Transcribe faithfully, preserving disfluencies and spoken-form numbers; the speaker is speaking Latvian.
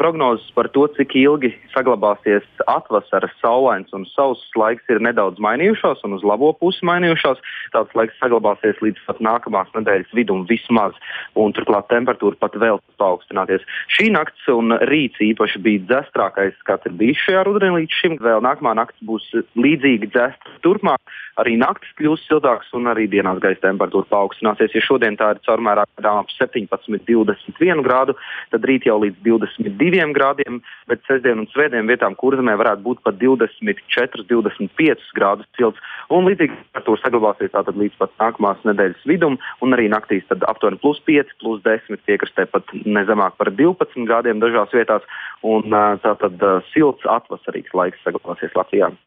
prognozes par to, cik ilgi saglabāsies atvasaras, saulains un sauss laiks, ir nedaudz mainījušās un uz labo pusi mainījušās. Tāds laiks saglabāsies līdz pat nākamās nedēļas vidum vismaz, un turklāt temperatūra pat vēl paaugstināties. Šī nakts un rīts īpaši bija dzestrākais, kāds ir bijis šajā rudenī līdz šim. Vēl nākamā nakts būs līdzīgi dzestra turpmāk. Arī naktis kļūs siltāks un arī dienās gaisa temperatūra paaugstināsies. Ja šodien tā ir caurmērā ap septiņpadsmit, divdesmit vienu grādu, tad rīt jau līdz divdesmit diviem grādiem, bet sestdien un svētdien vietām Kurzemē varētu būt pat divdesmit četri, divdesmit pieci grādus silts. Un līdzīgi temperatūra saglabāsies tātad līdz pat nākamās nedēļas vidum, un arī naktīs tad aptuveni plus pieci, plus desmit, piekrastē pat nezemāk par divpadsmit grādiem dažās vietās, un tātad silts atvasarīgs laiks saglabāsies Latvijā.